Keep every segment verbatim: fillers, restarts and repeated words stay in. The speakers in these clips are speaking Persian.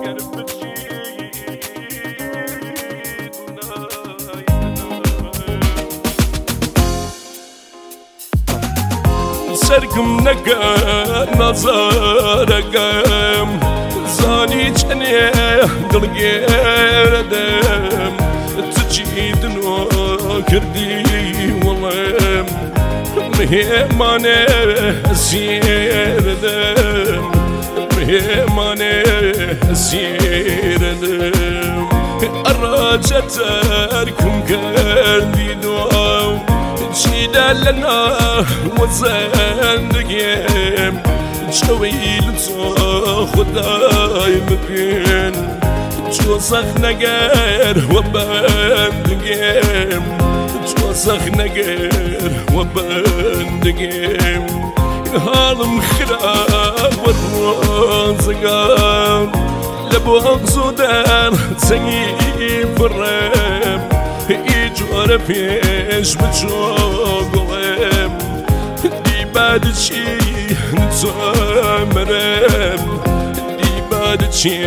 سركم نقا نظاركم زاني جني قلقي ردم تجيد نو كردي والله مهمانه سير دم مهمانه سير دم الرجت تركم كردي نو جيدا لنا وزندقيم جويل خداي مكين جوزخ نقر وبندقيم جوزخ نقر وبندقيم هالم خراب والروزقام لبوق زودان تسيب الرم يجور فيش بتشوقهم دي بعد شي نتمرم دي بعد شي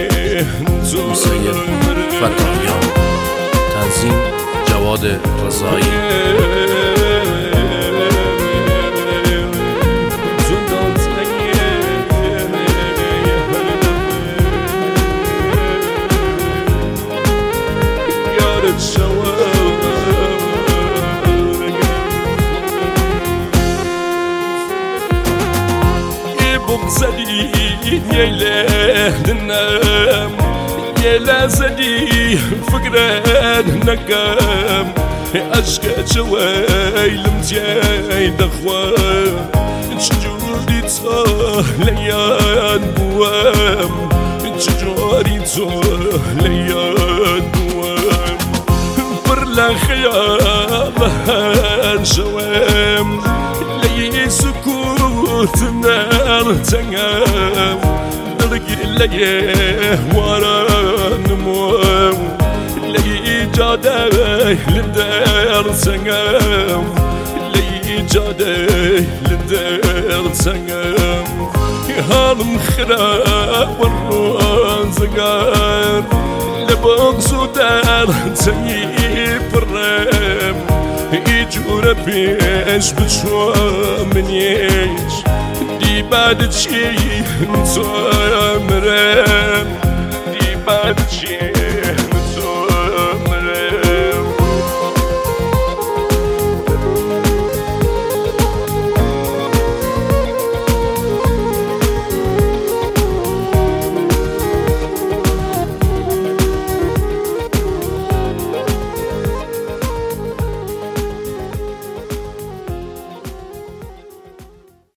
نتمرم. تنظیم جواد رضایی. زدي يلا دنام يلا زدي فقران نقام أشكى جواي لمتياي دخوان شجوري تهليان بوام شجوري تهليان بوام برلا خيالها شوام لي سكوت نار تنام درقي ليه ورا نموم لي جادي للدار سنام لي جادي للدار سنام هالم خراب والرزقان لبوق سودان تسيب الرام يجور بيش بتشوى من يش دي بعد شي نتمرم دي بعد شي